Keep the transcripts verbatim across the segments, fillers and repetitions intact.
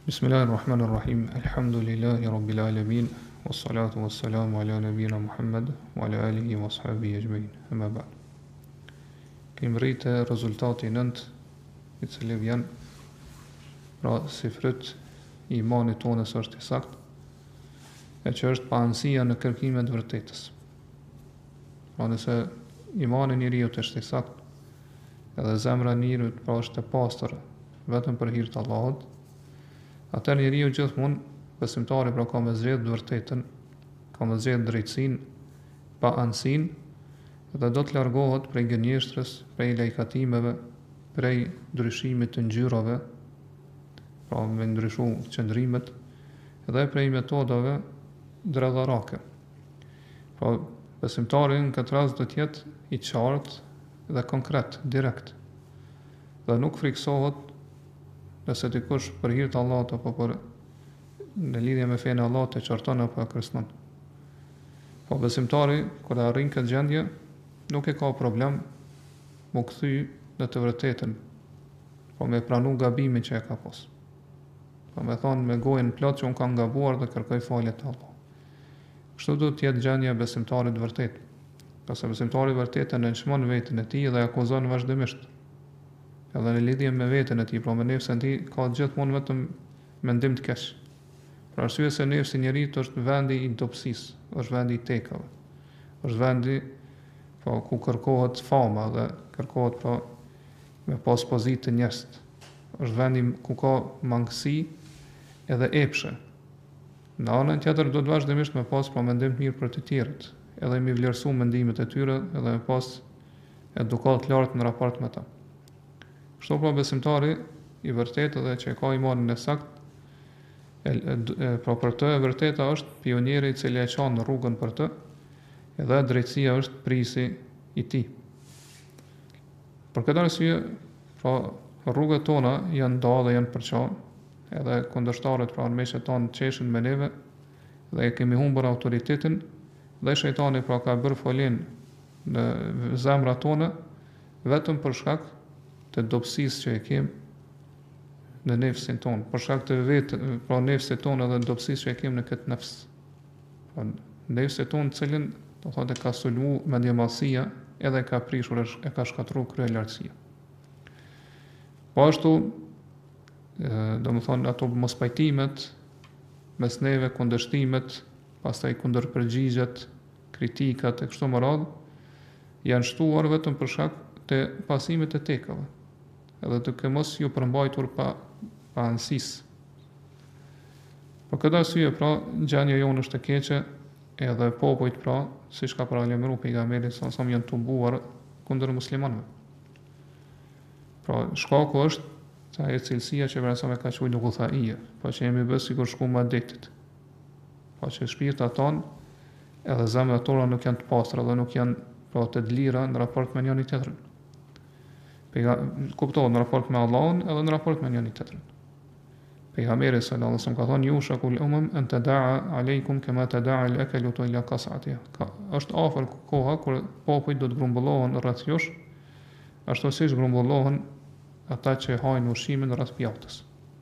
Bismillahirrahmanirrahim. Alhamdulillahi rabbil alamin. Wassalatu wassalamu ala nabina Muhammad wa ala alihi wa ashabihi ajma'in. Amma ba'd. Kemi rritë rezultati nënt, i cili vjen pra si fryt i imanit tonë së është i sakt, e që është paanësia në kërkimet vërtetës. Pra nëse imani njeriu është i sakt, edhe zemra e njeriu pra është e pastër vetëm për hir të Allahut, atër njeriu gjithmonë besimtari pra ka me zgjedh vërtetën, ka me zgjedh drejtësinë, pa anësinë, dhe do të largohet prej gënjeshtrës, prej lajkatimeve, prej ndryshimit të ngjyrave, pra me ndryshu qëndrimet, dhe prej metodave dredharake. Pra besimtari në këtë rast do të jetë i qartë dhe konkret, direkt, dhe nuk friksohet nëse dikush për hir të Allahut apo për në lidhje me fenë e Allahut e qarton apo e kërcënon. Po besimtari kur arrin këtë gjendje nuk e ka problem mu kthy në të vërtetën, po me pranu gabimin që e ka pas. Po me thonë me gojën plot që unë kam gabuar dhe kërkoj falje të Allahut. Kështu do të jetë gjendja e besimtarit vërtet. Pasi besimtari vërtet e nënçmon veten e tij dhe akuzon vazhdimisht. Edhe në lidhje me veten e tij, pra me nefsin e tij, ka gjithmonë vetëm mendim të keq. Për arsye se nefsi i njeriu është vendi i dobësisë, është vendi i tekave. Është vendi po ku kërkohet fama dhe kërkohet pra me pas pozitë të njerëzit. Është vendi ku ka mangësi edhe epshe. Në anën tjetër do të vazhdimisht me pas pra mendim të mirë për të tjerët, edhe mi vlerësu mendimet e tyre edhe me pas edukat lartë në raport me ta. Kështu pra besimtari i vërtetë dhe që ka imanin e sakt, e, e, e, pra për të e vërteta është pionieri i cili e çon rrugën për të, edhe drejtësia është prisi i tij. Për këtë arsye, pra rrugët tona janë nda dhe janë përçarë, edhe kundërshtarët pra në meshet tonë qeshin me neve, dhe e kemi humbur autoritetin, dhe shejtani pra ka bërë folin në zemrat tona, vetëm për shkak të dobësisë që e kem në nefsin tonë, për shkak të vetë, pra nefsit tonë edhe dobësisë që e kem në këtë nefs. Pra nefsit tonë cilin, do thotë ka sulmu mendjemallësia, edhe ka prishur, e ka shkatruar kryelartësia. Po ashtu, do më thonë ato mospajtimet, mes neve, kundërshtimet, pastaj kundërpërgjigjet, kritikat e kështu me radhë, janë shtuar vetëm për shkak të pasimit të tekave, edhe të ke mos ju përmbajtur pa, pa anësisë. Për këtë arsye pra, gjendja jonë është e keqe, edhe popujt pra, siç ka paralajmëruar pejgamberi sa sa janë tumbuar kundër muslimanëve. Pra, shkaku është sa e cilësia që vërsa me ka quajtur nuguthaia, pra që jemi bërë sikur shkumë adetit. Pa që shpirtat tonë edhe zemrat tona nuk janë të pastra dhe nuk janë pra të lira në raport me njëri tjetrin. Kuptohet në raport me Allahun edhe në raport me njëri tjetrin. Pejgamberi sallallahu alaihi wasallam ka thënë yushakul umam an tadaa aleikum kama tadaa al-akalu ila qas'atiha. Ka është afër koha kur popujt do të grumbullohen rreth jush, ashtu siç grumbullohen ata që hajnë ushqimin rreth pjatës.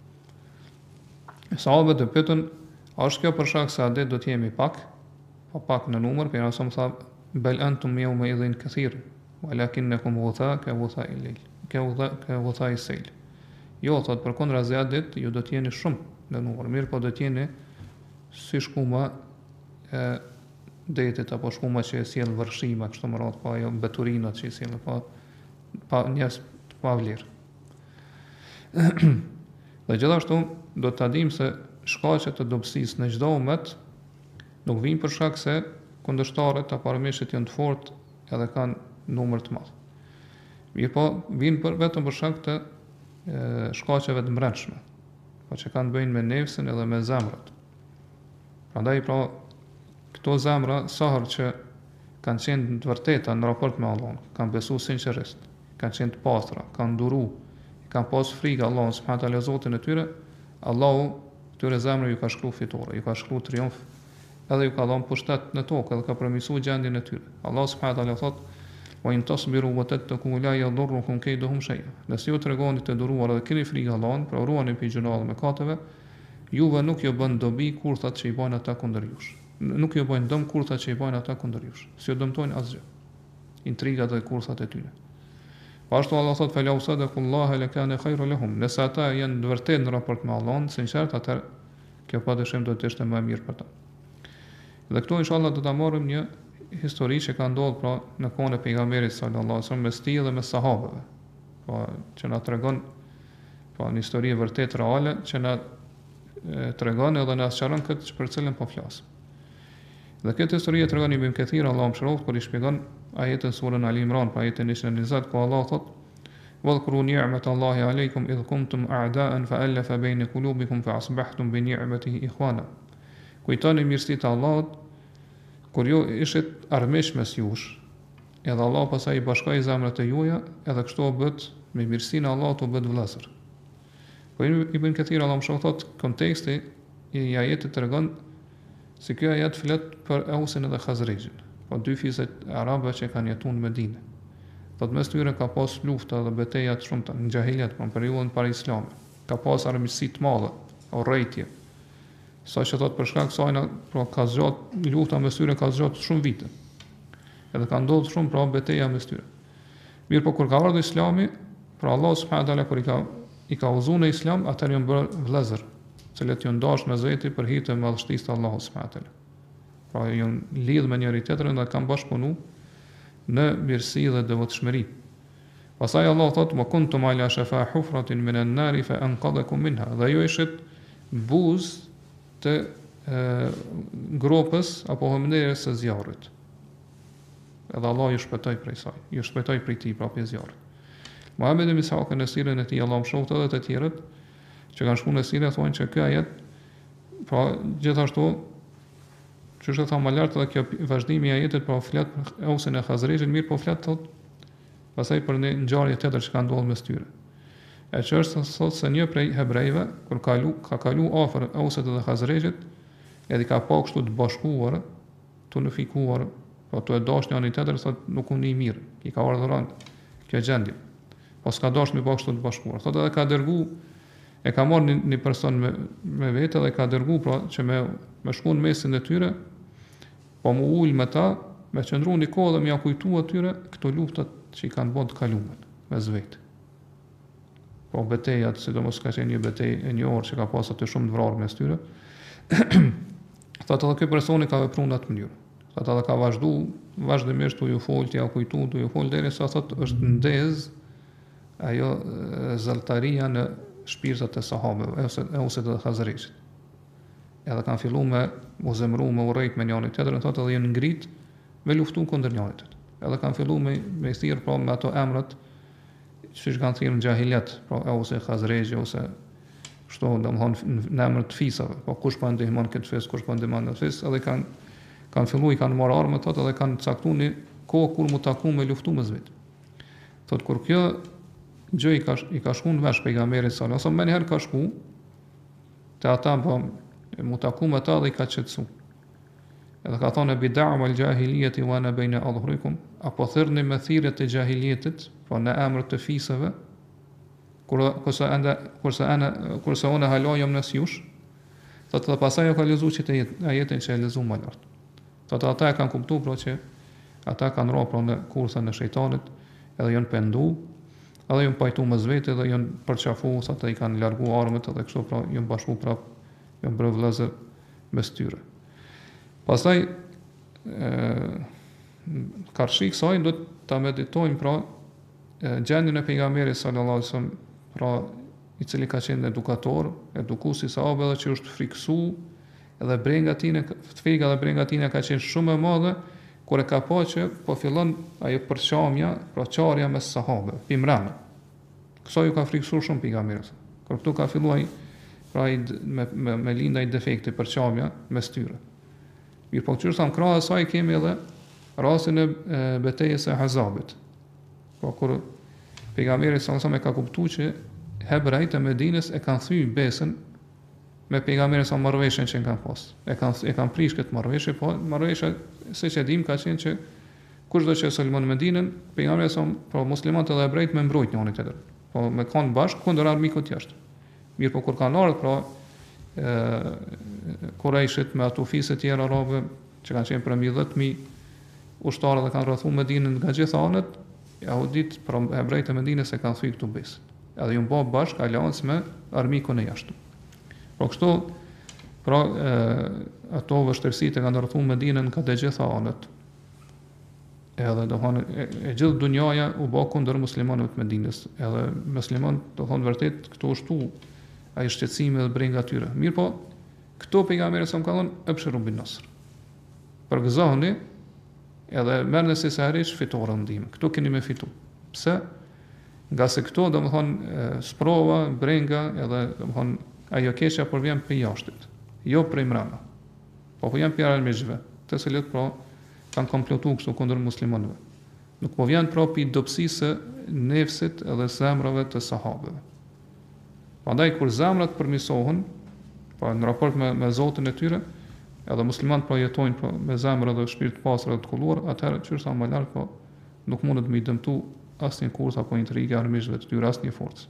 Sahabët e pyetën, a është kjo për shkak se adet do të jemi pak, pa pak në numër, pejgamberi sa më tha bel antum yawma idhin kathir, walakinnakum ghutha ka ghutha il-layl, ka ghutha ka ghutha il-sayl. Jo, thot përkundra zjadit, ju do të jeni shumë në numër, mirë po do të jeni si shkuma e detit apo shkuma që e sjell vërshima, kështu më radh, pa ajo beturinat që i sjellin, pa pa njerëz të pavlerë. Dhe gjithashtu do të dimë se shkaqet e dobësisë në çdo umet nuk vijnë për shkak se kundërshtarët apo armiqët janë të fortë edhe kanë numër të madh. Mirë po, vijnë për vetëm për shkak të shkaqeve të brendshme, po që kanë të bëjnë me nefsin edhe me zemrat. Prandaj pra këto zemra sa herë që kanë qenë të vërteta në raport me Allahun, kanë besuar sinqerisht, kanë qenë të pastra, kanë duru, kanë pas frikë Allahun subhanahu wa taala Zotin e tyre, Allahu këtyre zemrave ju ka shkruar fitore, ju ka shkruar triumf, edhe ju ka dhënë pushtet në tokë, edhe ka përmirësuar gjendjen e tyre. Allah subhanahu wa taala thotë wa in tasbiru wa tattaqu la yadurrukum kayduhum shay'a. Nëse ju tregoni të duruar dhe keni frikë Allahun, pra ruani për gjunat dhe mëkateve, juve nuk ju bën dobi kurthat që i bajnë ata kundër jush. Nuk ju bajnë dëm kurthat që i bajnë ata kundër jush. Si ju dëmtojnë asgjë. Intrigat dhe kurthat e tyre. Po ashtu Allah thot fela usadakullaha lakana khairu lahum. Nëse ata janë të vërtetë në raport me Allahun, sinqert, atë kjo padyshim do të ishte më e mirë për ta. Dhe këtu inshallah do ta marrim një histori që ka ndodhur pra në kohën e pejgamberit sallallahu alaihi wasallam mes tij dhe me sahabëve. Po që na tregon po një histori vërtet reale që na tregon edhe na sqaron këtë për cilën po flas. Dhe këtë histori e tregon Ibn Kathir Allahu mëshiroft kur i shpjegon ajetën surën Al Imran, pa ajetën e njëzet ku Allah thot: "Wadhkuru ni'matallahi alaykum idh kuntum a'da'an fa'alafa bayna qulubikum fa'asbahtum bi ni'matihi ikhwana." Kujtoni mirësitë e Allahut kur ju ishit armiq mes jush, edhe Allah pasaj i bashkoi zemrat e juaja, edhe kështu u bët me mirësinë e Allahut u bët vëllezër. Po Ibn Kathir Allah më thot konteksti i ajetit tregon se kjo ajet flet për Ausin dhe Khazrejin, po dy fiset arabe që kanë jetuar në Medinë. Thot mes tyre ka pas lufta dhe betejë të shumta në xahiliet, po në periudhën para Islamit. Ka pas armiqësi të madhe, urrëtie. Sa që thot për shkak kësaj, pra ka zgjat lufta mes tyre ka zgjat shumë vite. Edhe ka ndodhur shumë pra betejë mes tyre. Mirë, po kur ka ardhur Islami, pra Allah subhanahu wa taala kur i ka i ka udhëzuar në Islam, ata janë bërë vëllezër, të cilët janë dashur me zveti për hir të madhështisë të Allahut subhanahu wa taala. Pra janë lidhur me njëri tjetrin dhe kanë bashkëpunuar në mirësi dhe devotshmëri. Pastaj Allah thot: "Wa kuntum ala shafa hufratin min an-nar fa anqadhakum minha." Dhe ju ishit buzë të e, gropës apo hëmendjes së zjarrit. Edhe Allah ju shpëtoi prej saj, ju shpëtoi prej tij pra prej zjarrit. Muhammed ibn Ishaq në sirën e tij Allah më shoft edhe të tjerët që kanë shkuar në sirë thonë që ky ajet pra gjithashtu që është thamë më lart edhe kjo vazhdimi i ajetit pra flet për Ausin e Khazrejin, mirë po flet thot pastaj për një ngjarje tjetër që ka ndodhur mes tyre. E që është thot se një prej hebrejve kur ka kalu ka kalu afër Ausit dhe Khazrejit, edhe ka pa kështu të bashkuar, të unifikuar, po të e dash një anë tjetër thot nuk u ni mirë, i ka ardhur rënd kjo gjendje. Po s'ka dashur me pa kështu të bashkuar. Thot edhe ka dërgu e ka marrë një, një person me, me vete dhe ka dërgu pra që me, me shku në mesin e tyre, po mu ullë me ta, me qëndru një kohë dhe me ja kujtu atyre këto luftat që i kanë bën të kalumen, me zvetë. Po betejat, sidomos ka qenë një betej e një orë që ka pasat të shumë të vrarë mes tyre, thot edhe kjo personi ka vepru në atë mënyrë. Thot edhe ka vazhdu, vazhdimisht të ju folë, të ja kujtu, të ju folë, deri sa thot është ndez ajo zëlltaria në shpirtat e sahabëve, ose të Khazrejit. Edhe kanë fillu me u zemru, me urrejt me njëri tjetrin, thotë edhe janë ngrit me luftu kundër njëri tjetrit. Edhe kanë fillu me me thirr pra me ato emrat që kanë thirrë në xahiliet, pra ose Khazrejit ose kështu domthon në emër të fisave, po kush po ndihmon këtë fis, kush po ndihmon atë fis, edhe kanë kanë fillu i kanë marrë armë thotë edhe kanë caktuar një kohë kur mu taku me luftu me zvit. Thotë kur kjo gjë i ka i ka shkuar në vesh pejgamberit sallallahu alajhi wasallam, më herë ka shku te ata po mu taku me ta dhe i ka qetësu. Edhe ka thonë bid'a wal jahiliyati wa ana baina adhhurikum, apo thirrni me thirrjet e jahiliyetit, po në emër të fisëve, kur kurse anda kurse ana kurse ona halojëm në sjush. Thotë dhe pasaj jo ka lexuar që të ajetin që e lexuam më lart. Thotë ata e kanë kuptuar pra që ata kanë rronë pra në kurthën e shejtanit, edhe janë pendu, edhe janë pajtu me zvete dhe janë përqafu, sa të i kanë largu armët edhe kështu pra janë bashku prap, janë bërë vëllezër mes tyre. Pastaj karshi kësaj do ta meditojmë pra gjendjen e pejgamberit sallallahu alajhi wasallam, pra i cili ka qenë edukator, edukuesi sahabëve që është friksu, edhe brenga tine, tfega dhe brenga tine ka qenë shumë e madhe, kur e ka pa që po fillon ajo përqamja, pra qarja mes sahabëve, pimrana. Kësaj ju ka friksuar shumë pejgamberit. Kur këtu ka filluar pra i me me, me linda i defekti përqamja mes tyre. Mirë, po çështën krahas saj kemi edhe rastin e, e betejës së Hazabit. Po kur pejgamberi sallallahu alajhi wasallam ka kuptuar që hebrejt e Medinës e kanë thyer besën me pejgamberin sa marrëveshjen që kanë pas. E kanë e kanë prish këtë marrëveshje, po marrëveshja siç e dim ka qenë që kushdo që sulmon Medinën, pejgamberi sa po muslimanët dhe hebrejt me mbrojt njëri tjetrin. Po me kanë bashkë kundër armikut jashtë. Mirë, po kur kanë ardhur pra Kurajshit me ato fisë të tjera arabe që kanë qenë për mbi dhjetë mijë ushtarë dhe kanë rrethu Medinën nga gjithë anët, jahudit pra hebrejtë e Medinës e kanë thyrë këtu besën. Edhe ju bë bashk aleancë me armikun e jashtëm. Por kështu, pra e, ato vështirësitë e kanë rrethu Medinën nga të gjitha anët. Edhe do thonë e, e gjithë dunjaja u bë kundër muslimanëve të Medinës. Edhe muslimanët do thonë vërtet këtu u shtu ai shqetësimi dhe brenga tyre. Mirë po, këto pejgamberi sa më ka thënë ebshiru bin nasr. Përgëzohuni edhe merrni si sa herish fitore ndihmë. Këto keni me fitu. Pse? Nga se këto do më thonë sprova, brenga edhe do më thonë ajo keqja por vjen për jashtit, jo prej mbrapa. Po po janë pjesë armiqve, të cilët pra kanë komplotuar kështu kundër muslimanëve. Nuk po vjen pra pi dobësisë së nefsit edhe zemrave të sahabëve. Prandaj kur zemrat përmirësohen, pa në raport me, me Zotin e tyre, edhe muslimanët pra jetojnë pra, me zemrë dhe shpirt të pastër dhe të kulluar, atëherë çështë sa më lart po nuk mundet me i dëmtu asnjë kurth apo intrigë armiqve të tyre, asnjë forcë.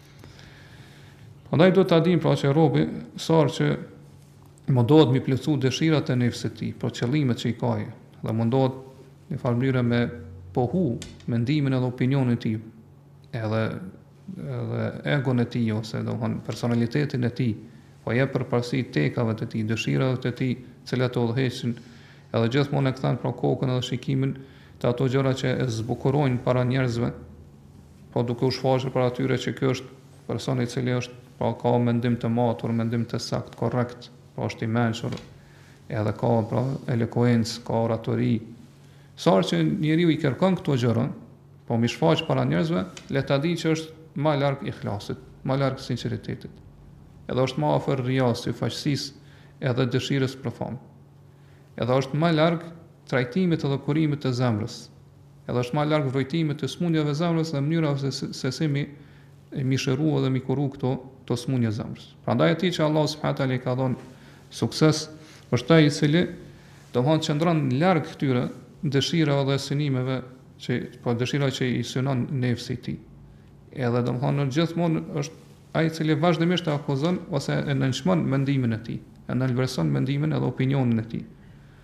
Prandaj do ta dim pra që robi sa që mundohet mi plotësu dëshirat e nefsit të tij, pra qëllimet që i ka ai, dhe mundohet në farë mënyrë me pohu mendimin edhe opinionin e tij, edhe edhe egon e tij ose do të thonë personalitetin e tij, po jep përparësi tekave të tij, dëshirave të tij, të cilat u udhëheqin, edhe gjithmonë e kthen pra kokën edhe shikimin të ato gjëra që e zbukurojnë para njerëzve, po duke u shfaqur para tyre që ky është personi i cili është pra ka mendim të matur, mendim të sakt, korrekt, pra është i mençur, edhe ka pra elokuencë, ka oratori. Sa që njeriu i kërkon këto gjëra, po mi shfaq para njerëzve, le ta di që është më larg ikhlasit, më larg sinqeritetit. Edhe është më afër riasit, faqësisë edhe dëshirës për famë. Edhe është më larg trajtimit edhe kurimit të zemrës. Edhe është më larg vrojtimit të smundjeve zemrës dhe mënyrave se, se si mi mi shëru edhe mi kuru këto to smundje zemrës. Prandaj atij që Allah subhanahu taala i ka dhënë sukses, është ai i cili do të qëndron larg këtyre dëshirave dhe synimeve që po dëshirave që i synon nefsi i tij. Edhe do të thonë gjithmonë është ai i cili vazhdimisht e akuzon ose e nënçmon mendimin e tij, e nënvlerëson mendimin edhe opinionin e tij.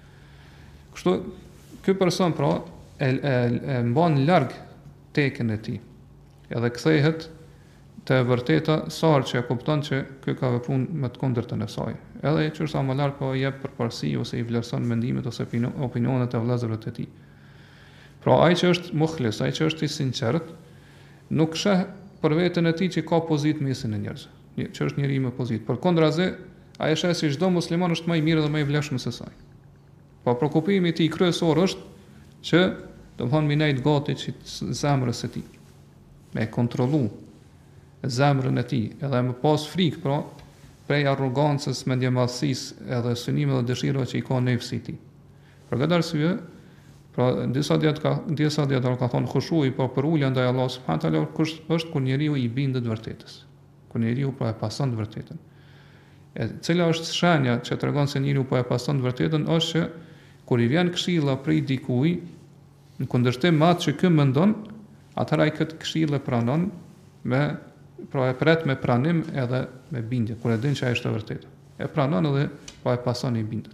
Kështu ky person pra e, e, e mban larg tekën e tij. Edhe kthehet të vërteta sa që e kupton që ky ka vepruar me të kundërtën e saj. Edhe që sa më larg po jep përparësi ose i vlerëson mendimet ose opinionet e vëllezërve të tij. Pra ai që është mukhlis, ai që është i sinqert, nuk sheh për veten e tij që ka pozitë mesin e njerëzve, që është njeriu me pozitë. Përkundrazi, ai sheh se çdo musliman është më i mirë dhe më i vlefshëm se saj. Po shqetësimi i tij kryesor është që do të thonë minajt gati që zemrës së tij, me kontrollu zemrën e tij, edhe më pas frikë pra prej arrogancës, mendjemadhësisë edhe synimeve dhe dëshirave që i ka nefsi i tij. Për këtë arsye, pra disa ditë ka disa ditë ka thonë khushui, po për ulja ndaj Allahut subhanahu taala kush është kur njeriu i bindet vërtetës. Kur njeriu po e pason të vërtetën. E cila është shenja që tregon se njeriu po e pason të vërtetën është që kur i vjen këshilla prej dikujt në kundërshtim me atë që ky mendon, atëherë ai këtë këshillë e pranon me pra e pret me pranim edhe me bindje, kur e din që ai është e vërtetë. E pranon edhe pa e pason i bindet.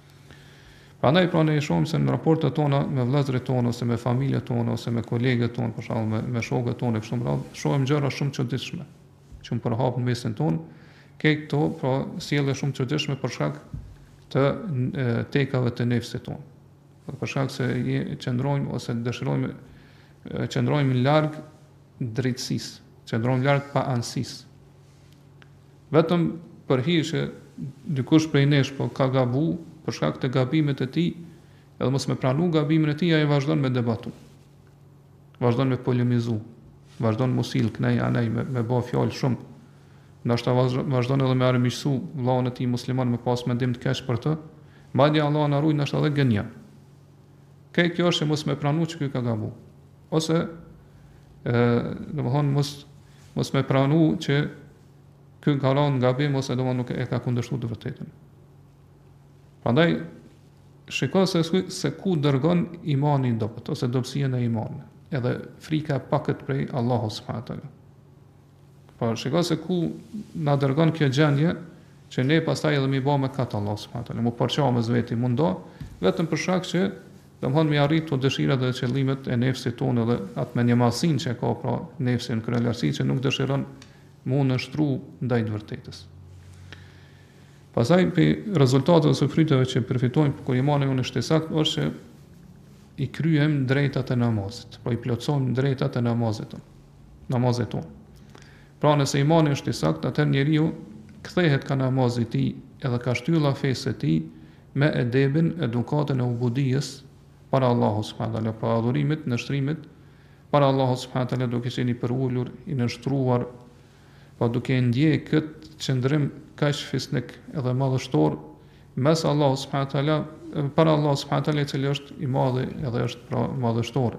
Prandaj pra ne shohim se në raportet tona me vëllezërit tonë ose me familjet tonë ose me kolegët tonë, për shembull me, me shokët tonë kështu më radh, shohim gjëra shumë të çuditshme që më përhap në mesin tonë, ke këto pra sjellje shumë të çuditshme për shkak të e, tekave të nefsit tonë. Për shkak se qëndrojmë ose dëshirojmë qëndrojmë larg drejtësisë, qëndrojmë larg pa anësisë. Vetëm për hir që dikush prej nesh po ka gabu për shkak të gabimet e tij, edhe mos me pranu gabimin e tij, ai vazhdon me debatu. Vazhdon me polemizu, vazhdon mos il kënaj anaj me, me bë fjalë shumë. Ndoshta vazhdon edhe me armiqsu vllahun e tij musliman me pas mendim të keq për të. Madje Allah na ruaj ndoshta edhe gënjen. Kë kjo është mos me pranu që ky ka gabu. Ose ë, domethënë mos mos me pranu që ky ka rënë gabim ose domethënë nuk e ka kundërshtuar të vërtetën. Prandaj shikoj se se ku dërgon imani dobët ose dobësia e imanit, edhe frika pakët prej Allahut subhanahu taala. Po shikoj se ku na dërgon kjo gjendje që ne pastaj edhe mi bë me katë Allah subhanahu wa taala, mu përqa me zveti mundo, vetëm për shkak që domthon mi arrit të dëshirat dhe qëllimet e nefsit tonë dhe atë me një mallësinë që ka pra nefsi në kryelartësi që nuk dëshiron mu nështru ndaj të vërtetës. Pastaj për rezultatet ose fryteve që përfitojmë kur imani unë është i saktë është që i kryejm drejtat e namazit, pra i plotësojmë drejtat e namazit tonë, namazit tonë. Pra nëse imani është i saktë, atëherë njeriu kthehet ka namazi i tij edhe ka shtylla fesë e tij me edebin, edukatën e ubudijës para Allahut subhanahu wa taala, pra adhurimit, nështrimit para Allahut subhanahu wa taala, duke qenë i përulur, i nështruar, pa duke ndjej këtë qëndrim kaq fisnik edhe madhështor mes Allahut subhanahu wa taala, para Allahut subhanahu wa taala, i cili është i madh edhe është pra madhështor.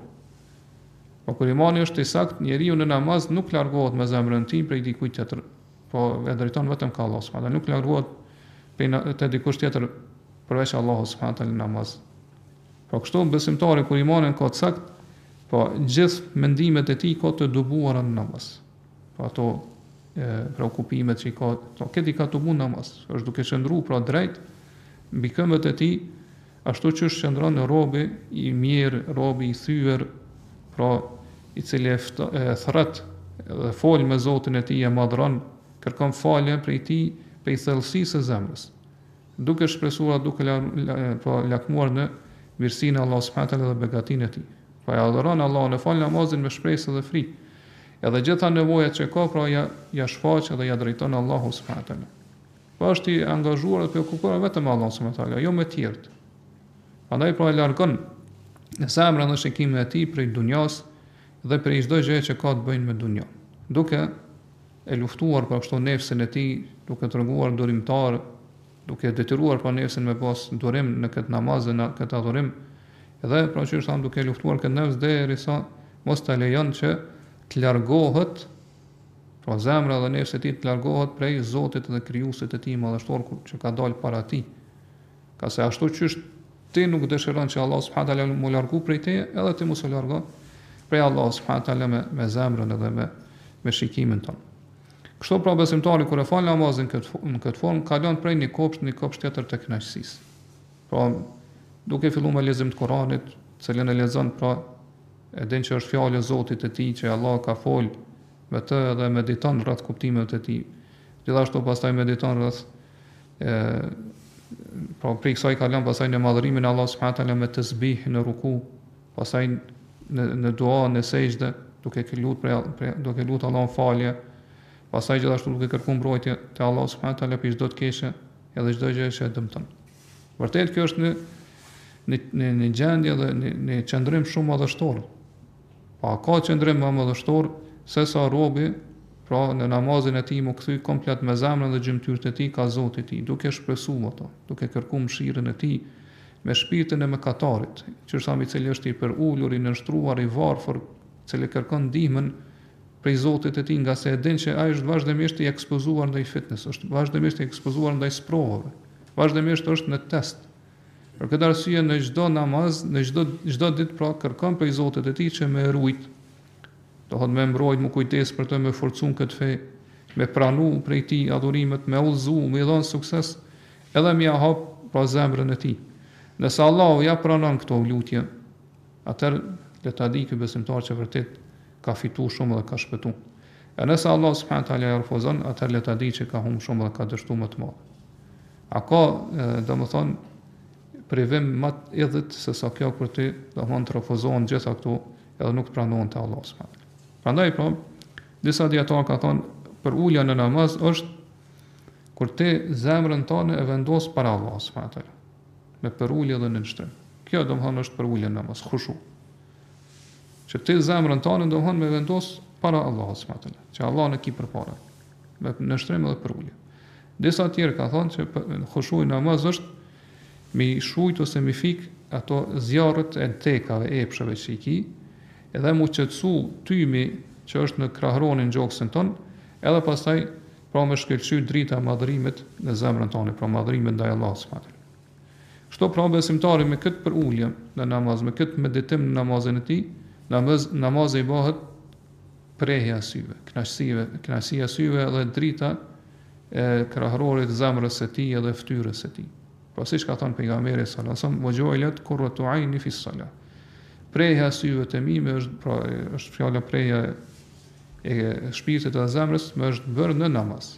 Po kur imani është i saktë, njeriu në namaz nuk largohet me zemrën e tij prej dikujt tjetër, po e drejton vetëm ka Allahu subhanahu wa taala, nuk largohet prej te dikush tjetër përveç Allahut subhanahu wa taala në namaz. Pra kështu besimtari kur imanin ka të saktë, po gjithë mendimet e tij ka të dubuara në namaz. Po ato e preokupimet që i ka, to këtë i ka tubu në namaz, është duke qëndruar pra drejt mbi këmbët e tij, ashtu që shëndron në robi i mirë, robi i thyer, pra i cili e thret dhe fol me Zotin e tij, e madhron, kërkon falje prej tij, prej thellësisë së zemrës, duke shpresuar, duke la, la, pra lakmuar në mirësinë e Allahut subhanahu wa taala dhe begatinë e tij. Pa ja adhuron Allahun, e fal namazin me shpresë dhe frikë. Edhe gjitha nevojat që ka, pra ja, ja shfaq dhe ja drejton Allahu subhanahu wa taala. Po është i angazhuar dhe preokupuar vetëm Allahu subhanahu wa taala, jo me tjerët. Prandaj pra e largon zemrën dhe shikimin e tij prej dunjas dhe prej çdo gjë që ka të bëjë me dunjë. Duke e luftuar për kështu nefsin e tij, duke treguar durimtar, duke detyruar pa nefsin me pas durim në këtë namaz dhe në këtë adhurim, edhe pra që është duke luftuar këtë nefs derisa mos ta lejon që të largohet, pra zemra dhe nefsi i tij të largohet prej Zotit dhe krijuesit të tij madhështor që ka dalë para tij. Ka se ashtu që është ti nuk dëshiron që Allah subhanahu wa taala mu largu prej teje, edhe ti mos e largo prej Allah subhanahu wa taala me, me zemrën edhe me, me shikimin tonë. Kështu pra besimtari kur e fal namazin këtë, në këtë formë, kalon prej një kopsht në një kopsht tjetër të kënaqësisë. Pra duke filluar me lexim të Kuranit, cilën e lexon pra e din që është fjalë e Zotit të tij, që Allah ka fol me të dhe mediton rreth kuptimeve të tij. Gjithashtu pastaj mediton rreth e pra prej kësaj kalon pastaj në madhërimin e Allah subhanahu wa taala me tasbih në ruku, pastaj në në dua, në sejdë, duke lut për duke lut Allahun falje, pastaj gjithashtu duke kërkuar mbrojtje te Allah subhanahu wa taala për çdo të keqe edhe çdo gjë që e dëmton. Vërtet kjo është në në në, në gjendje dhe në, në qëndrim shumë madhështor. Pa ka qëndrim më madhështor se sa robi pra në namazin e tij mu kthy komplet me zemrën dhe gjymtyrët e tij ka Zoti i tij, duke shpresuar ato, duke kërkuar mëshirën e tij me shpirtin e mëkatarit, që është i cili është i përulur, i nënshtruar, i varfër, i cili kërkon ndihmën prej Zotit të tij, nga se e din që ai është vazhdimisht i ekspozuar ndaj fitnes, është vazhdimisht i ekspozuar ndaj sprovave, vazhdimisht është në test. Për këtë arsye në çdo namaz, në çdo çdo ditë pra kërkon prej Zotit të tij që më rujt, do të më mbrojt, më kujdes për të më forcun këtë fe, me pranu prej tij adhurimet, me udhëzu, me dhon sukses, edhe më hap pa zemrën e tij. Nëse Allahu ja pranon këto lutje, atëherë le ta di ky besimtar që vërtet ka fitu shumë dhe ka shpëtu. E nëse Allah subhanahu wa taala ja refuzon, atëherë le ta di që ka humbur shumë dhe ka dështuar më të madh. A ka, domethënë, privim më të idhët se sa kjo për ti, domethënë të refuzohen gjitha këto edhe nuk të pranohen te Allah subhanahu wa taala. Prandaj pra, disa dietar ka thonë për ulja në namaz është kur ti zemrën tënde e vendos para Allah subhanahu wa taala, me përulje dhe nënshtrim. Kjo domethënë është për ulje në namaz, khushu. Që ti zemrën tënde domethënë me vendos para Allahut subhanahu wa taala, që Allah në ki përpara, me nënshtrim dhe përulje. Disa tjerë ka thonë që khushu i namaz është mi shujt ose mi fik ato zjarret e tekave, epshave që i ki, edhe mu qetësu tymi që është në krahronin gjoksin ton, edhe pastaj pra me shkëlqy drita madhërimit në zemrën tonë, pra madhërimit ndaj Allahut subhanahu wa taala. Kështu pra besimtari me këtë përulje në namaz, me këtë meditim në namazin e tij, namaz namazi bëhet prehja syve, kënaqësive, kënaqësia syve dhe drita e krahërorit, zemrës së tij edhe fytyrës së tij. Pra siç ka thënë pejgamberi sallallahu alajhi wasallam, "Wajulat qurratu ayni fi s-salah." Preja e syve të mi më është, pra, është fjala preja e shpirtit dhe zemrës më është bërë në namaz.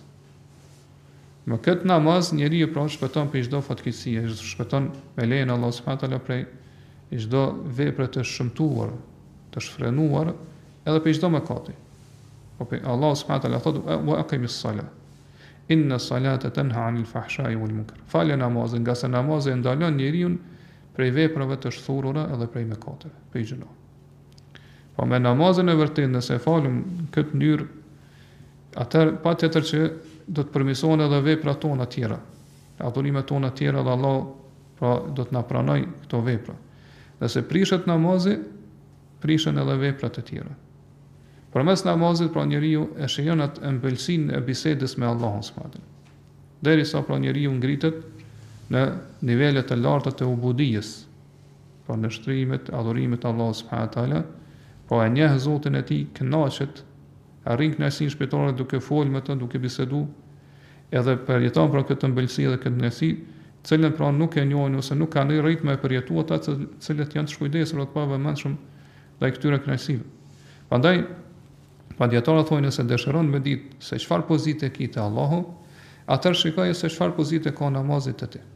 Në këtë namaz njeriu pra shpëton prej çdo fatkeqësie, shpëton me lejen e Allahu subhanahu wa taala prej çdo vepre të shëmtuar, të shfrenuar, edhe prej çdo mëkati. Po pe Allahu subhanahu wa taala thotë: "Wa aqimis salah. Inna salata tanha 'anil fahsha'i wal munkar." Falë namazin, nga se namazi e ndalon njeriu prej veprave të shthurura edhe prej mëkateve, prej gjënave. Po me namazin e vërtet, nëse falëm në këtë mënyrë, atëherë patjetër që do të përmirësohen edhe veprat tona tjera. Adhurimet tona tjera dhe Allah pra do të na pranoj këto vepra. Nëse prishet namazi, prishen edhe veprat e tjera. Përmes namazit pra njeriu e shijon atë ëmbëlsinë e bisedës me Allahun subhanahu wa taala. Derisa pra njeriu ngritet në nivelet e larta të ubudijes, pra në shtrimet, adhurimet të Allahut subhanahu wa taala, po e njeh Zotin e tij, kënaqet, arrin kënaqësinë shpirtërore duke folur me të, duke bisedu, edhe përjeton pra këtë ëmbëlsi dhe këtë kënaqësi, të cilën pra nuk e njohin ose nuk kanë rrit me përjetuar ata të cilët janë të shkujdesur dhe të pavëmendshëm ndaj këtyre kënaqësive. Prandaj pa dietarët thonë se dëshiron me ditë se çfarë pozite ke te Allahu, atëherë shikoj se çfarë pozite ka namazi te ti.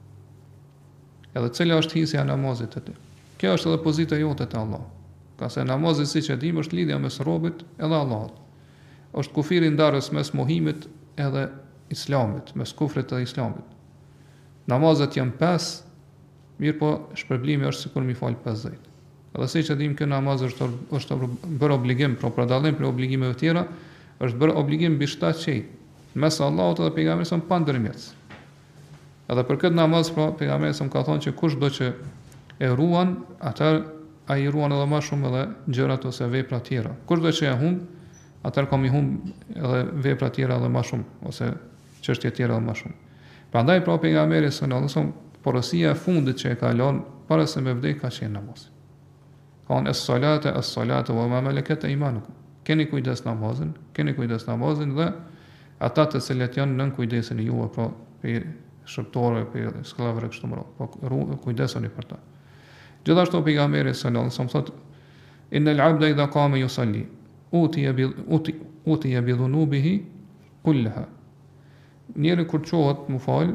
Edhe cila është hisja e namazit te ti. Kjo është edhe pozita jote te Allahu. Ka se namazi siç e dim është lidhja mes robit edhe Allahut. Është kufiri ndarës mes mohimit edhe islamit, mes kufrit edhe islamit. Namazet janë pesë, mirë po shpërblimi është sikur mi fal pesëdhjetë. Edhe siç e dim kë namaz është është bërë obligim, pra për dallim për obligimeve tjera, është bërë obligim mbi shtatë çej, mes Allahut dhe pejgamberit sa pa ndërmjet. Edhe për këtë namaz pra pejgamberi sa ka thonë që kush do që e ruan, atë ai ruan edhe më shumë edhe gjërat ose vepra tjera. Kush do që e humb, atë ka mi humb edhe vepra tjera edhe më shumë ose çështje tjera edhe më shumë. Prandaj pra pejgamberi sallallahu alajhi wasallam porosia e fundit që e ka lënë para se me vdek ka qenë namazi. Kanë es-salata es-salata wa ma malakat aymanukum. Keni kujdes namazin, keni kujdes namazin dhe ata të cilët janë nën kujdesin e juve, pra për shërptore, për sklavëve kështu më radh, po kujdesoni për ta. Gjithashtu pejgamberi sallallahu alajhi wasallam thotë: "Innal 'abda idha qama yusalli, utiya bi utiya bi dhunubihi kullaha." Njeri kur qohet më fal,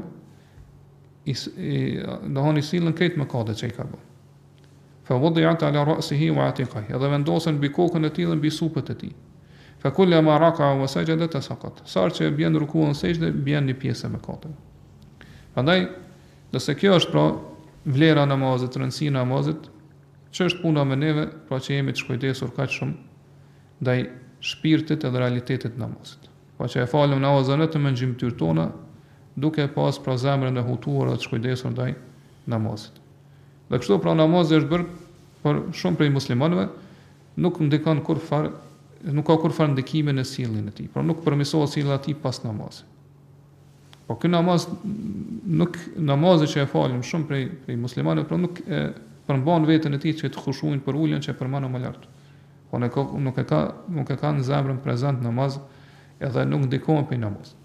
i dohoni sillen këtë mëkate që i ka bërë. Fa wudi'at ala ra'sihi wa 'atiqihi, edhe vendosen mbi kokën e tij dhe mbi supët e tij. Fa kullama raka'a wa sajada tasaqat. Sa që bën rukuën sejdë, bën një pjesë me katër. Prandaj, nëse kjo është pra vlera e namazit, rëndësia e namazit, ç'është puna me neve, pra që jemi të shkujdesur kaq shumë ndaj shpirtit edhe realitetit të namazit. Pa që e falem namazën vetëm me gjymtyrë tona, duke pas pra zemrën e hutuar dhe të shkujdesur ndaj namazit. Dhe kështu pra namazi është bërë për shumë prej muslimanëve, nuk ndikon kur far, nuk ka kur far ndikime në sjelljen e tij, pra nuk përmirësohet sjellja e tij pas namazit. Po ky namaz nuk namazi që e falim shumë prej prej muslimanëve, pra nuk e përmban veten e tij që të khushuin për uljen që e përmano më lart. Po ne nuk e ka nuk e ka në zemrën prezant namaz, edhe nuk ndikon për namaz.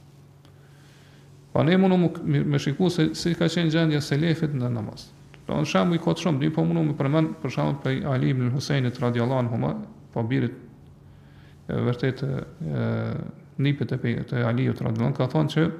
Po ne mundu me shikues se si ka qenë gjendja e selefit në namaz. Pra në shembull i ka të shumë, po mundu me përmend për shembull për Ali ibn Husajnit radhiyallahu anhu, po birit e vërtet e nipet e të Aliut radhiyallahu anhu, ka thonë që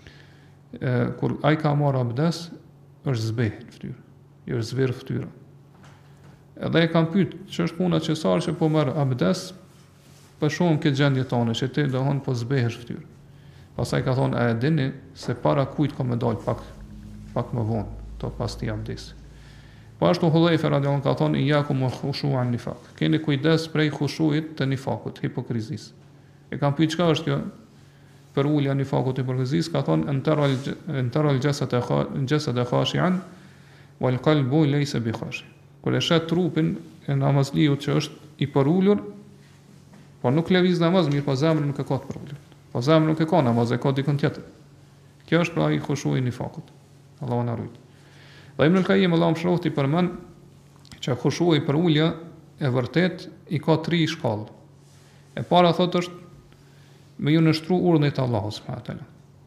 e, kur ai ka marrë abdes, është zbeh në fytyrë, i është zverë fytyra. Edhe e kam pyet, ç'është puna që sa që po merr abdes, për shumë këtë gjendje tonë, që ti dohon po zbehesh fytyrë. Pastaj ka thonë, a e dini se para kujt ka më dal pak pak më vonë, to pas ti abdes. Po ashtu Hudhaifa radhiyallahu anhu ka thonë, iyakum khushu'an nifaq. Keni kujdes prej khushuit të nifakut, hipokrizisë. E kam pyet çka është kjo për ulja nifakut të hipokrizisë, ka thonë antaral antaral jasad jasad khashi'an wal qalbu laysa bi khashi. Kur e shet trupin e namazliut që është i porulur, po nuk lëviz namaz, mirë po zemra nuk e ka të porulur. Po zemra nuk e ka namaz, e ka dikon tjetër. Kjo është pra i khushui nifakut. Allahu na ruaj. Dhe Ibn al-Qayyim Allahu mëshiroft i përmend që khushui për ulja e vërtet i ka tri shkallë. E para thotë është me ju nështru urdhët e Allahut subhanahu wa taala.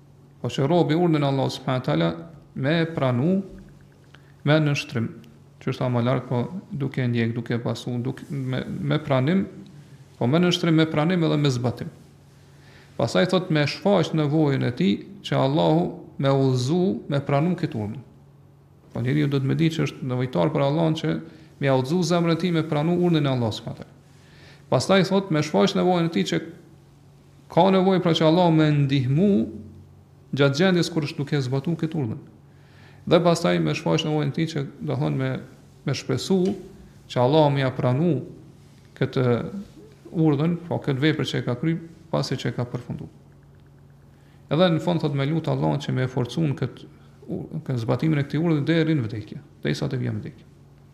Po që robi urdhën e Allahut subhanahu wa taala me pranu me nënshtrim, që është më larg, po duke ndjek, duke pasu, duke me, me pranim, po me nënshtrim, me pranim edhe me zbatim. Pastaj thot me shfaq nevojën e tij që Allahu me udhëzu me pranu këtë urdhë. Po njeriu do të më di që është nevojtar për Allahun që me udhëzu zemrën e tij me pranu urdhën e Allahut subhanahu wa taala. Pastaj thot me shfaq nevojën e tij që ka nevojë për që Allahu me ndihmu gjatë gjendjes kur është duke zbatuar këtë urdhën. Dhe pastaj me shfaq nevojën e tij që do thonë me me shpresu që Allahu më ia pranu këtë urdhën, po këtë vepër që e ka kryer pasi që e ka përfunduar. Edhe në fund thot me lut Allahun që më e forcon këtë këtë zbatimin e këtij urdhë deri në vdekje, derisa të vijë vdekja.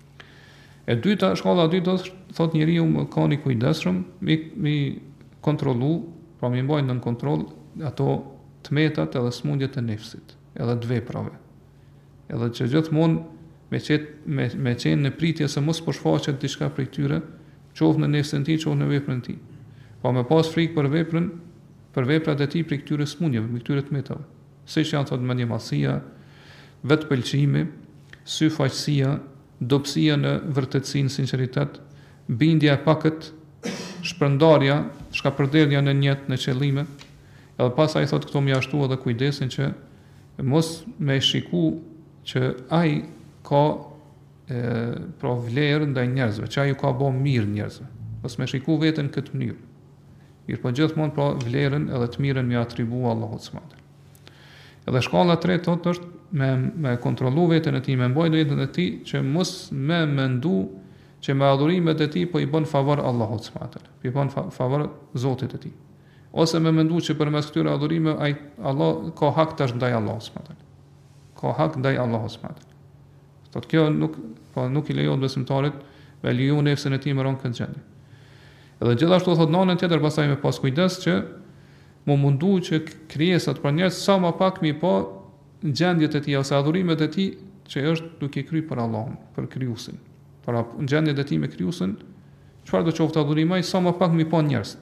E dyta, shkolla e dytë thot njeriu më ka një kujdesshëm, mi mi kontrollu, pra mi mbajnë nën kontroll ato tmetat edhe smundjet e nefsit, edhe të veprave. Edhe që gjithmonë me qet me me qenë në pritje se mos po shfaqet diçka prej tyre, qoftë në nefsin e tij, qoftë në veprën e tij. Po me pas frikë për veprën, për veprat e tij prej këtyre smundjeve, me këtyre tmetave. Siç janë thotë mendjemallësia, vetpëlqimi, syfaqësia, dobësia në vërtetësinë, sinqeritet, bindja e pakët, shpërndarja, shkapërderdhja në njet, në qëllime. Edhe pasaj thotë këto më jashtu edhe kujdesin që mos me shiku që ai ka e, pra vlerë ndaj njerëzve, që ai ka bë mirë njerëzve. Mos me shiku veten në këtë mënyrë. Mirë, po gjithmonë pra vlerën edhe të mirën me atribua Allahut subhanahu. Edhe shkalla e tretë thotë është me me kontrollu veten e tij, me mbajtur veten e tij që mos me mendu që me adhurimet e tij po i bën favor Allahut subhanahu. Po i bën favor Zotit të tij. Ose me mendu që përmes këtyre adhurime ai Allah ka hak tash ndaj Allahut subhanahu. Ka hak ndaj Allahut subhanahu. Sot kjo nuk po nuk i lejon besimtarit me leju nefsin e tij me ron këtë gjendje. Edhe gjithashtu thot nënën tjetër pastaj me pas kujdes që mu mundu që krijesat për njerëz sa më pak mi pa gjendjet e tij ose adhurimet e tij që është duke kryer për Allahun, për krijuesin. Për gjendjet e tij me krijuesin, çfarë do qoftë adhurimai, sa më pak mi pa njerëz.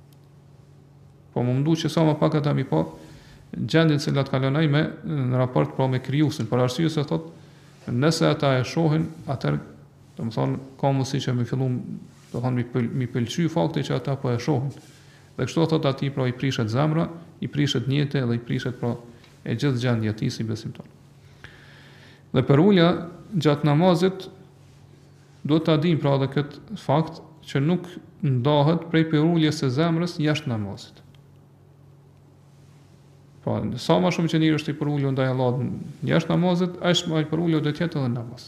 Po mu mundu që sa më pak ata mi pa gjendjet që lat kalon ai me në raport pra me krijuesin, për arsye se thot nëse ata e shohin, atëherë do të thonë ka mundësi që më fillum do thonë mi, pël, mi pëlqy fakti që ata po e shohin. Dhe kështu thot ati pra i prishet zemra, i prishet njete dhe i prishet pra e gjithë gjendja e tij si besimtar. Dhe për ulja gjatë namazit duhet ta dim pra edhe këtë fakt që nuk ndahet prej për uljes së zemrës jashtë namazit. Pra sa më shumë që njëri është i për ulur ndaj Allahut jashtë namazit, aq më i për ulur do të jetë edhe në namaz.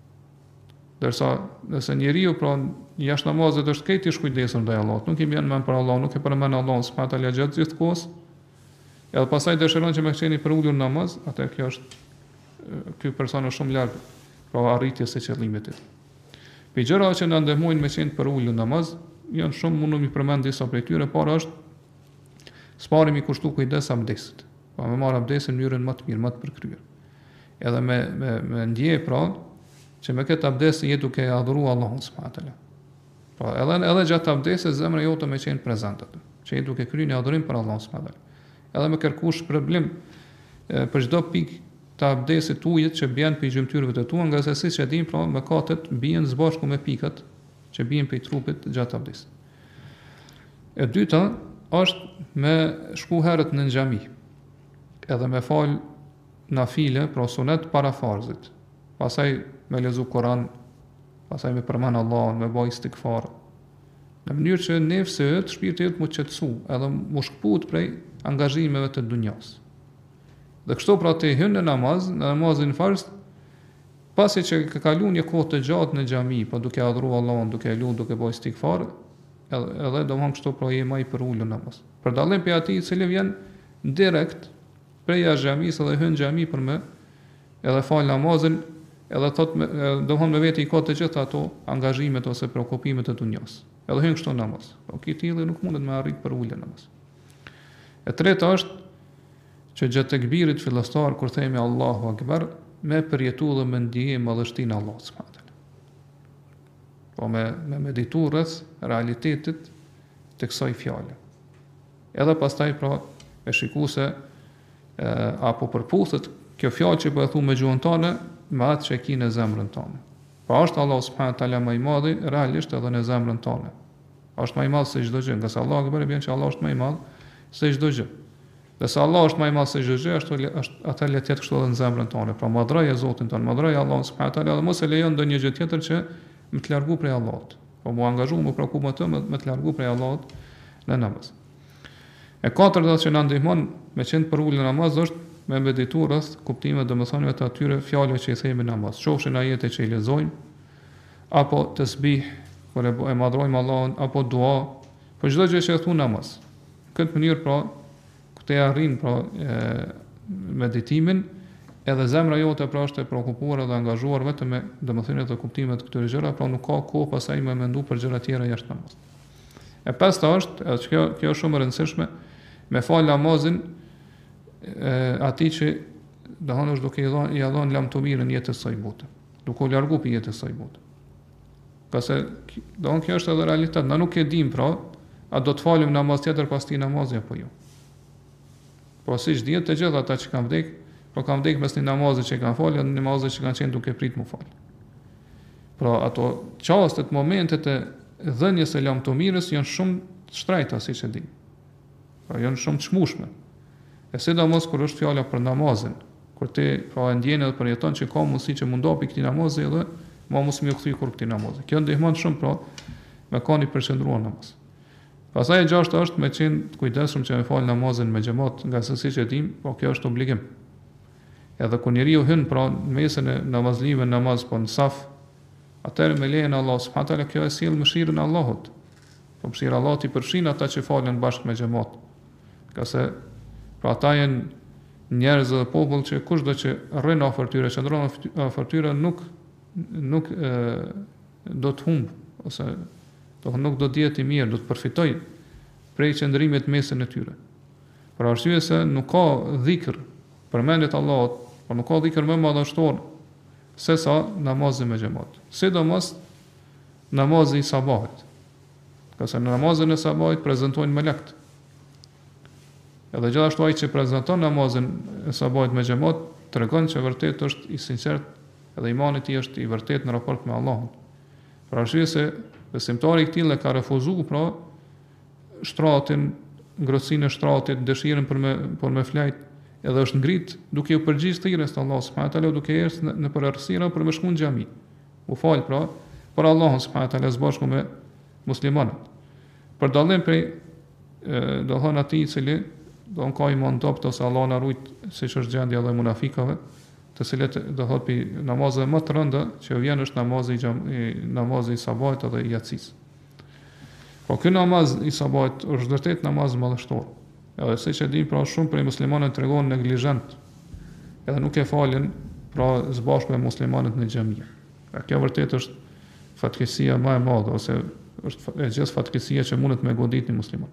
Dërsa nëse njeriu pra jashtë namazit është këtë i shkujdesur ndaj Allahut, nuk i bën mend për Allahun, nuk e përmend Allahun subhanahu taala gjatë gjithë kohës, edhe pastaj dëshiron që me qenë për ulur në namaz, atë kjo është ky person është shumë larg pra arritjes së qëllimit të tij. Për gjëra që na ndihmojnë me qenë për ulur në namaz, janë shumë, mundum i përmend disa prej tyre. Para është spari mi kushtu kujdes abdesit. Pa me marr abdesin në mënyrën më të mirë, më të përkryer. Edhe me me me ndjej pra që me këtë abdes jetë duke adhuruar Allahun subhanahu taala. Pra edhe edhe gjatë abdesit zemra jote me qenë prezente aty, që jetë duke kryer një adhurim për Allahun subhanahu taala. Edhe me kërkuar shpërblim për çdo pikë të abdesit tuaj që bjen për gjymtyrëve të tua, nga se siç e dim, pra mëkatet bien së bashku me pikat që bien për trupit gjatë abdesit. E dyta është me shku herët në xhami, edhe me fal nafile, pra sunet para farzit. Pastaj me lezu Kur'an, pastaj me përmend Allahun, me bëj istigfar. Në mënyrë që nefsi yt, shpirti yt mu qetësu, edhe mu shkput prej angazhimeve të dunjas. Dhe kështu pra të hyn në namaz, në namazin farz, pasi që ka kaluar një kohë të gjatë në xhami, po duke adhuruar Allahun, duke lutur, duke bëj istigfar, edhe, edhe domthon kështu pra je më i për ulur namaz. Për dallim pe atij i cili vjen direkt prej xhamisë dhe hyn në xhami për me edhe fal namazin, edhe thot me, domthon me veti i ka të gjitha ato angazhimet ose prekupimet e dunjas. Edhe hyn kështu namaz. Po ky tilli nuk mundet me arrit për ulje namaz. E treta është që gjatë tekbirit fillestar kur themi Allahu Akbar, me përjetu dhe me ndjej madhështinë e Allahut subhanahu taala. Po me me meditu rreth realitetit të kësaj fjale. Edhe pastaj pra e shikuese apo përputhet kjo fjalë që po e thu me gjuhën tonë me atë që e ki në zemrën tonë. Pra është Allah subhanahu wa taala më i madhi realisht edhe në zemrën tonë. Është më i madh se çdo gjë, nga sa Allah e bëri bën që Allah është më i madh se çdo gjë. Dhe sa Allah është më i madh se çdo gjë, ashtu është atë le të jetë kështu edhe në zemrën tonë. Pra madhroja e Zotit tonë, madhroja Allah subhanahu wa taala dhe mos e lejon ndonjë gjë tjetër që më të largu prej Allahut. Po mu angazhu, mu preokup më të më të largu prej Allahut në namaz. E katërta që na ndihmon me qenë për ulë në namaz është me meditu rreth kuptimeve domethënieve të atyre fjalëve që i themi në namaz. Qofshin ajete që i lexojmë, apo tasbih, kur e madhrojmë Allahun, apo dua, po çdo gjë që e thon namaz. Këtë mënyrë pra kur të arrin pra e, meditimin, edhe zemra jote pra është e preokupuar dhe angazhuar vetëm me domethëniet dhe kuptimet të këtyre gjërave, pra nuk ka kohë pasaj më mendu për gjëra tjera jashtë namazit. E pesta është, edhe kjo kjo është shumë e rëndësishme, me fal namazin e atij që domthonë është duke i dhënë i dhënë lam të mirën jetës së saj bote, duke u largu pi jetës së saj bote. Qase domthonë kjo është edhe realitet, na nuk e dim pra, a do të falim namaz tjetër pas këtij namazi apo jo. Po siç dihet të gjithë ata që kanë vdek, po kanë vdek mes një namazi që kanë falë, dhe namazi që kanë qenë duke prit mu fal. Pra ato çastet, momentet e dhënies së lam të mirës janë shumë të shtrejta, siç e di. Pra janë shumë të çmueshme. E sidomos kur është fjala për namazin, kur ti pra ndjen edhe përjeton që ka mundësi që mundopi këtij namazi edhe ma mos më u kthy kur këtij namazi. Kjo ndihmon shumë pra me kanë i përqendruar namaz. Pastaj e gjashta është me qenë të kujdesshëm që me fal namazin me xhamat, nga se siç e dim, po kjo është obligim. Edhe kur njeriu hyn pra në mesën e namazlive namaz po në saf, atëherë me lejen e Allah subhanahu wa taala kjo e sjell mëshirën e Allahut. Po mëshira e Allahut i përfshin ata që falen bashkë me xhamat. Ka se pra ata janë njerëz dhe popull që kushdo që rrin afër tyre, qëndron afër tyre nuk nuk e, do të humb ose do nuk do të jetë i mirë, do të përfitoj prej qëndrimit mesën e tyre. Për arsye se nuk ka dhikr përmendjet Allahut, por nuk ka dhikr më madhështor se sa namazi me xhamat. Sidomos namazi i sabahit. Ka se në namazin e sabahit prezantojnë melekt. Edhe gjithashtu ai që prezanton namazin e sabahit me xhamat tregon që vërtet është i sinqert, edhe imani i tij është i vërtet në raport me Allahun. Për arsye se besimtari i këtij ka refuzuar pra shtratin, ngrohtësinë e shtratit, dëshirën për me për me flajt, edhe është ngrit duke u përgjigjë thirrjes së Allahut subhanahu wa taala, duke erdhur në, në për errësira për me shkuën në xhami. U fal pra për Allahun subhanahu wa taala së bashku me muslimanët. Për dallim prej do të thonë atij i cili do të ka iman top ose Allah na rujt siç është gjendja e munafikëve, të cilët do thotë pi namazeve më të rënda që vjen është namazi i namazi i sabahit edhe i yatsis. Po ky namaz i sabahit është vërtet namaz madhështor. Edhe siç e dim pra shumë prej muslimanëve tregon neglizhent. Edhe nuk e falin pra së bashku me muslimanët në xhami. Pra kjo vërtet është fatkeqësia më e madhe ose është e gjithë fatkeqësia që mundet me godit një musliman.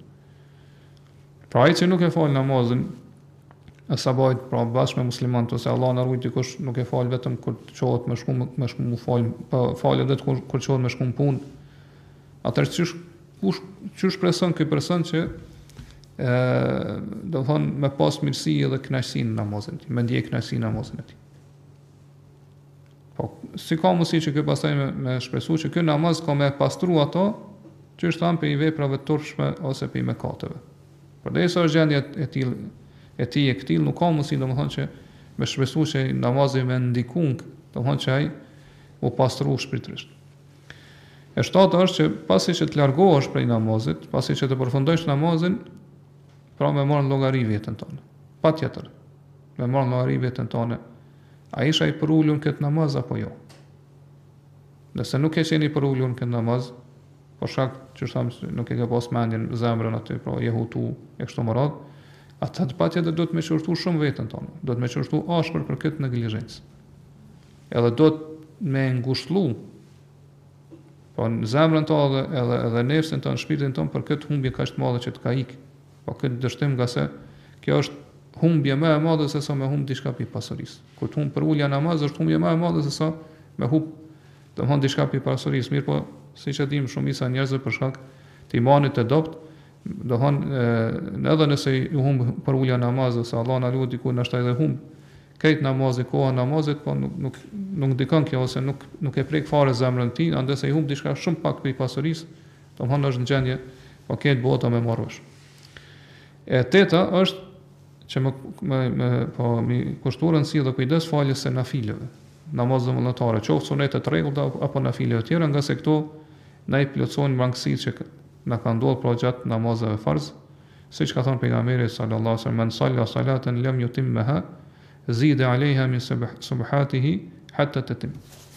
Pra ai që nuk e fal namazin e sabahit pra bashkë me muslimanët ose Allah na ruaj dikush nuk e fal vetëm kur çohet me shku me shku mu fal, pa fal edhe kur kur çohet me shku në punë. Atëherë çish kush çish preson ky person që ë do të thonë me pas mirësi edhe kënaqësi në namazin, me ndjej kënaqësi në namazin e tij. Po si ka mundësi që ky pastaj me, me shpresu që ky namaz ka me pastru ato që është thanë për i veprave turshme ose për i mëkateve. Përderisa është gjendja e tillë e tij e këtill nuk ka mundësi domethënë që me shpresu që namazi me ndikun, domethënë që ai u pastru shpirtërisht. E shtatë është që pasi që të largohesh prej namazit, pasi që të përfundosh namazin, pra me marrë llogari veten tonë. Patjetër, me marrë llogari veten tonë. A isha i përullur në këtë namaz apo jo? Nëse nuk e qeni përullur në këtë namaz, por shkak që thamë nuk e ke pas mendjen zemrën aty, pra je hutu e kështu me radhë, atë patjetër do të më shurtu shumë veten tonë. Do të më shurtu ashpër për këtë neglizhencë. Edhe do të më ngushëllu po në zemrën tonë edhe edhe nefsin tonë, shpirtin tonë për këtë humbje kaq të madhe që të ka ikë. Po këtë dështim nga se kjo është humbje më e madhe se sa me humb diçka pi pasurisë. Kur të humb për ulja namaz është humbje më e madhe se sa me humb domthon diçka pi pasurisë. Mirë po, siç e dim shumica njerëzve për shkak të imanit të dobët, do thonë edhe nëse i humb për ulja namaz ose Allah na lutë diku ndoshta edhe humb këtë namazit, koha namazit, po nuk nuk nuk ndikon kjo ose nuk nuk e prek fare zemrën e tij, andaj se i humb diçka shumë pak për pasurisë, do thonë është në gjendje po këtë bota me marrësh. E teta është që më, më, më po mi kushtuar rëndësi dhe kujdes faljes së nafileve, namazet vullnetare, qoftë sunete të rregullta apo nafile të tjera, nga se këto na i plotësojnë mangësitë që na kanë ndodhur pra gjatë namazeve farz, siç ka thënë pejgamberi sallallahu alaihi wasallam, "Man salla salatan lam yutimmaha zide alejha min subhatihi hatta tatim."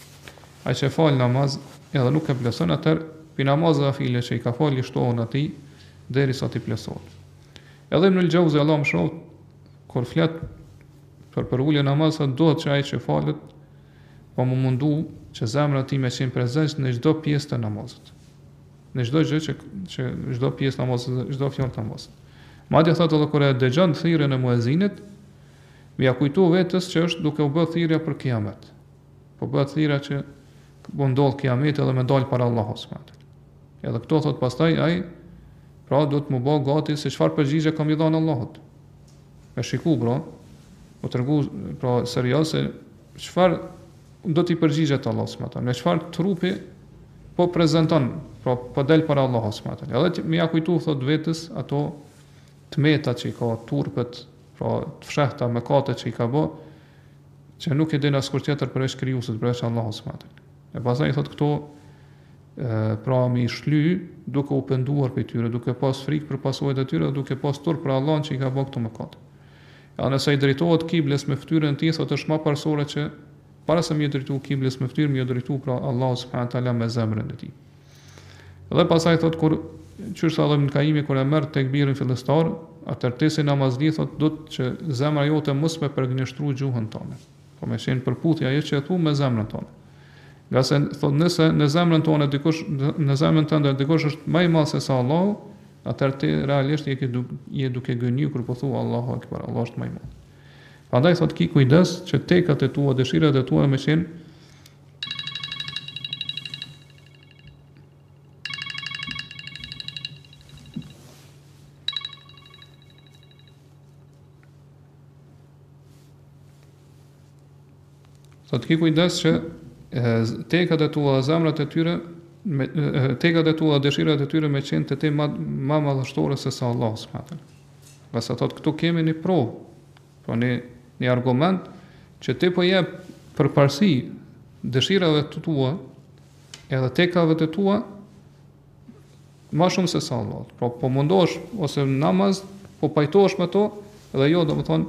Ai që fal namaz edhe nuk e plotëson atë pi namazet nafile që i ka falë shtohen atij derisa ti plotësohet. Edhe Ibn al-Jauzi Allah më shoh kur flet për për ulje namaz, duhet që ai që falet po më mundu që zemra ti me qenë prezent në çdo pjesë të namazit. Në çdo gjë që që çdo pjesë të namazit, çdo fjalë të namazit. Madje thotë edhe kur e dëgjon thirrjen e muezinit, më ja kujto vetes që është duke u bë thirrja për kiamet. Po bëhet thirrja që po ndodh kiameti edhe më dal para Allahut subhanahu. Edhe këto thot pastaj ai pra do të më bë gati se çfarë përgjigje kam i dhënë Allahut. Me shiku bro, po tregu pra serioze çfarë do t'i përgjigjet Allahu subhanahu. Me çfarë trupi po prezanton, pra po del para Allahut subhanahu. Edhe më ja kujtu thot vetes ato tmetat që i ka, turpet, pra të fshehta mëkatet që i ka bë, që nuk e din askush tjetër përveç krijuesit, përveç Allahut subhanahu. E pastaj thot këto e, pra mi shly duke u penduar për tyre, duke pas frikë për pasojat e tyre, duke pas turp për Allahun që i ka bë këto mëkate. Ja nëse i drejtohet kibles me fytyrën e tij, thotë është më parsore që para se më drejtu kibles me fytyrë, më drejtu pra Allahu subhanahu wa taala me zemrën e tij. Dhe pastaj thot kur qysh sa Ibn Kaimi kur e merr tekbirin fillestar, atë tesi namazli thot do të që zemra jote mos me përgënjeshtru gjuhën tonë. Po me qenë përputhje ajo që e thu me zemrën tonë. Nga se thot nëse në zemrën tonë dikush në zemrën tënde dikush është më i madh se sa Allahu, atëherë ti realisht je duke je duke gënjur kur po thua Allahu akbar, Allah është më i madh. Prandaj thot ki kujdes që tekat e tua, dëshirat e tua me qenë thot ki kujdes që tekat e tua, zemrat e tyre, me, tekat e tua, dëshirat e tyre me qenë të te ma, ma madhështore se sa Allah subhanahu. Nga sa thot këtu kemi një provë, pra një, një argument që ti po jep përparësi dëshirave të tua edhe tekave të tua ma shumë se sa Allah. Pra po mundosh ose namaz po pajtohesh me to dhe jo do më thonë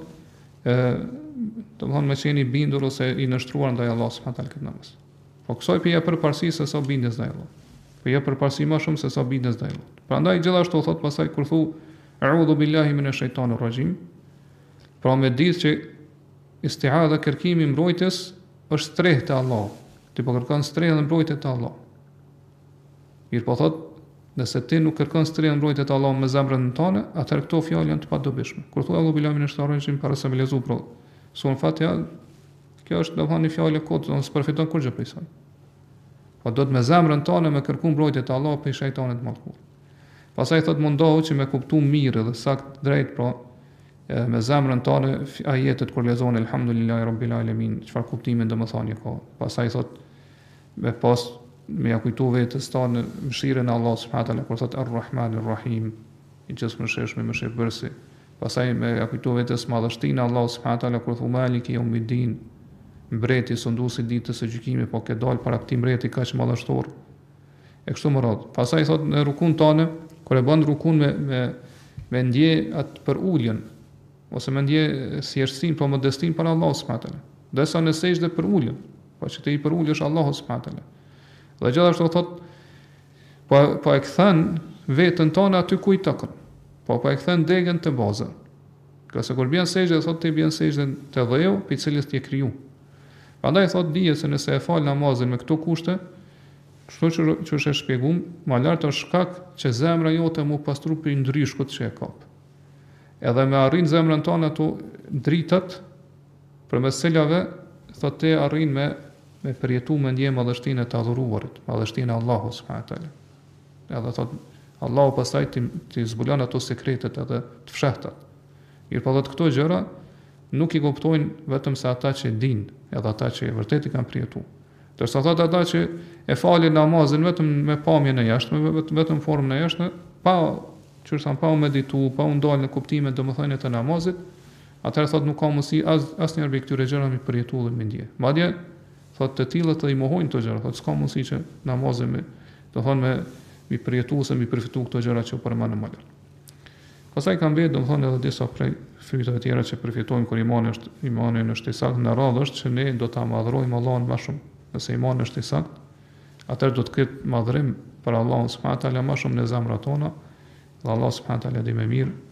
do më thonë me qenë i bindur ose i nështruar ndaj Allah subhanahu këtë namaz. Po kësoj për jep përparësi se sa bindes ndaj Allah. Po jep përparësi ma shumë se sa bindes ndaj Allah. Prandaj gjithashtu thot pasaj kur thu a'udhu billahi minash shaitanir rajim, pra me ditë që istihadha kërkimi mbrojtjes është strehë të Allah. Ti po kërkon strehë dhe mbrojtje të Allah. Mirë po thot, nëse ti nuk kërkon strehë dhe mbrojtje të Allah me zemrën tënde, atëherë këto fjalë janë të padobishme. Kur thua a'udhu billahi minash shaitanir rajim para se me lezu pro. Sun Fatiha, kjo është do të thonë një fjalë e kotë, do të përfiton kurrë prej saj. Po do të me zemrën tënde me kërku mbrojtje të Allah prej shejtanit të mallkuar. Pastaj thot mundohu që me kuptu mirë dhe sakt drejt pra me zemrën tënde ajetet kur lexon elhamdulillahi rabbil alamin, çfarë kuptimin domethënie ka. Pastaj thot me pas me ja kujtu vetes tonë mëshirën e Allahut subhanahu wa taala kur thot ar-rahmanir rahim, i gjithëmshirshëm, mëshirbërësi. Pastaj me ja kujtu vetes madhështinë e Allahut subhanahu wa taala kur thot maliki yawmiddin, mbreti sunduesi ditës së gjykimit, po ke dal para këtij mbreti kaq madhështor. E kështu më radh. Pastaj thot në rukun tonë kur e bën rukun me me me ndje atë për uljen ose me ndje thjeshtësinë, po modestinë para Allahut subhanahu wa taala. Desa në sejdë për uljen, po që ti i për ulësh Allahut subhanahu wa taala. Dhe gjithashtu thot po po e kthen veten tonë aty ku i takon. Po po e kthen degën te baza. Ka se kur bën sejdë thot ti bën sejdë te dheu, pe cilës ti e kriju. Prandaj thot dije se nëse e fal namazin me këto kushte, kështu që që është e shpjeguar, më lart është shkak që zemra jote mu pastru për ndryshkut që e kap. Edhe me arrin zemrën tonë ato dritat përmes cilave thot te arrin me me përjetu me ndje madhështinë e të adhuruarit, madhështinë e Allahut subhanahu wa taala. Edhe thot Allahu pastaj ti, ti zbulon ato sekretet edhe të fshehta. Mirë po edhe këto gjëra nuk i kuptojnë vetëm se ata që din, edhe ata që vërtet i kanë përjetuar. Dërsa thotë ata që e falin namazin vetëm me pamjen e jashtme, vetëm vetëm formën e jashtme, pa qërsa pa u meditu, pa u ndalë në kuptimet domethënie të namazit, atëherë thotë nuk ka mundësi as asnjëherë me këtyre gjërave mi përjetu dhe me ndje. Madje thotë të tillët të i mohojnë këto gjëra, thotë s'ka mundësi që namazin me, do thonë me mi përjetu ose mi përfitu këto gjëra që u përmendën më lart. Pastaj kanë mbetë domethënë edhe disa prej fytyve të tjera që përfitojnë kur imani është imani është i saktë, në radhë është që ne do ta madhrojmë Allahun më shumë. Nëse imani është i saktë, atëherë do të ketë madhrim për Allahun subhanahu wa taala më shumë në zemrat tona, dhe Allah subhanahu wa taala di më mirë